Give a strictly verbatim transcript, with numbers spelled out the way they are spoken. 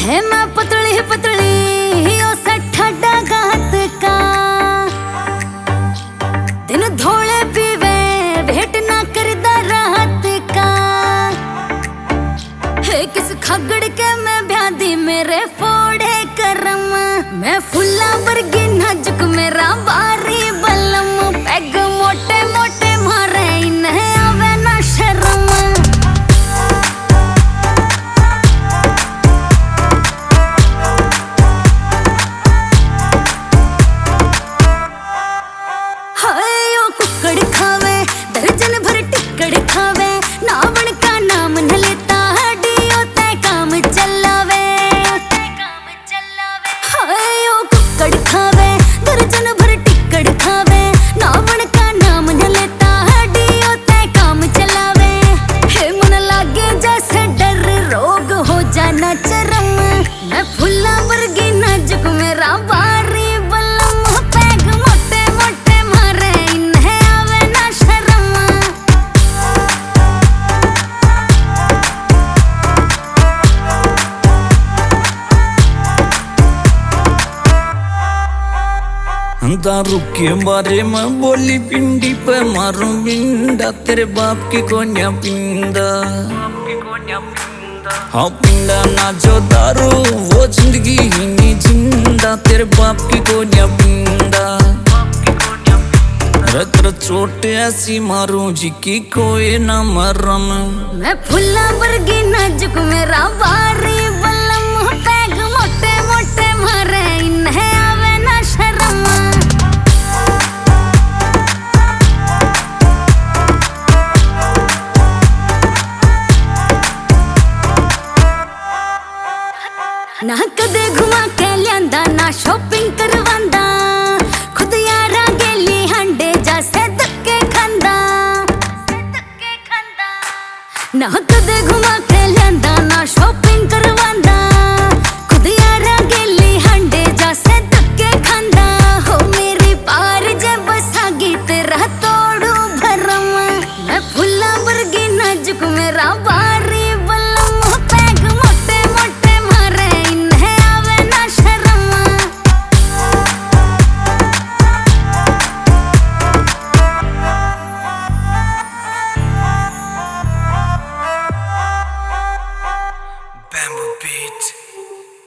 है मैं पतली पतली ओ सठा डागात का दिन धोले पीवे भेट ना करदा राहत का है किस खगड़ के मैं ब्यादी मेरे फोड़े करम मैं फुल्ला वर्गी नाजुक मेरा बारी बलम पैग मोटे मोटे मारे इन्हें आवे ना शर्म खावे दर्जन भर टिक्कड़ खावे नावण का नाम न लेता हड्डियों ते काम चलावे हाय ओ कुक्कड़ खावे दर्जन भर टिक्कड़ खावे नावण का नाम न लेता हड्डियों ते काम चलावे हे मन लागे जैसे डर रोग हो जाना चरम मैं फुल्ला वर्गी नाजुक मेरा बारी दारू के बारे में बोली पिंडी पे मारूं बिंदा तेरे बाप की कोन्या पिंदा हाँ पिंडा ना जो दारू वो जिंदगी ही नहीं जिंदा तेरे बाप की कोन्या पिंदा रतर चोट ऐसी मारूं जी की कोई ना मरम मैं फुल्ला वर्गी नाजुक मेरा बारी बलम पैग मोटे मोटे मारे इन्हें आवे ना शर्म ना कदे घुमा के लियांदा ना शॉपिंग करवांदा खुद यारा गेली हांडे जैसे धक्के खांदा ना कदे घुमा के लियांदा ना शॉपिंग